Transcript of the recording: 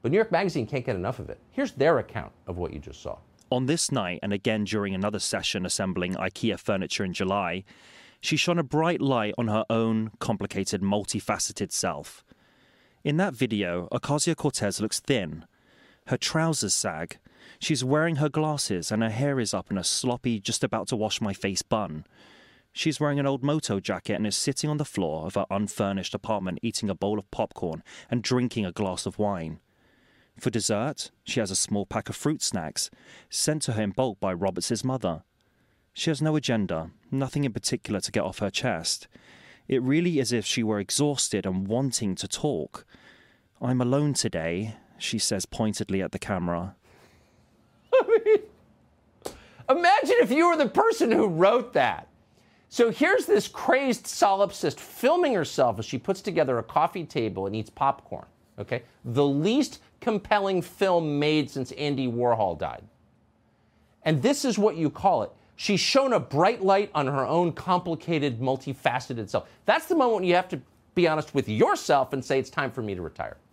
But New York Magazine can't get enough of it. Here's their account of what you just saw. On this night, and again during another session assembling IKEA furniture in July, she shone a bright light on her own complicated, multifaceted self. In that video, Ocasio-Cortez looks thin. Her trousers sag. She's wearing her glasses and her hair is up in a sloppy, just about to wash my face bun. She's wearing an old moto jacket and is sitting on the floor of her unfurnished apartment eating a bowl of popcorn and drinking a glass of wine. For dessert, she has a small pack of fruit snacks, sent to her in bulk by Roberts' mother. She has no agenda, nothing in particular to get off her chest. It really is as if she were exhausted and wanting to talk. "I'm alone today," she says pointedly at the camera. I mean, imagine if you were the person who wrote that. So here's this crazed solipsist filming herself as she puts together a coffee table and eats popcorn. Okay? The least compelling film made since Andy Warhol died. And this is what you call it. She's shown a bright light on her own complicated, multifaceted self. That's the moment when you have to be honest with yourself and say, it's time for me to retire.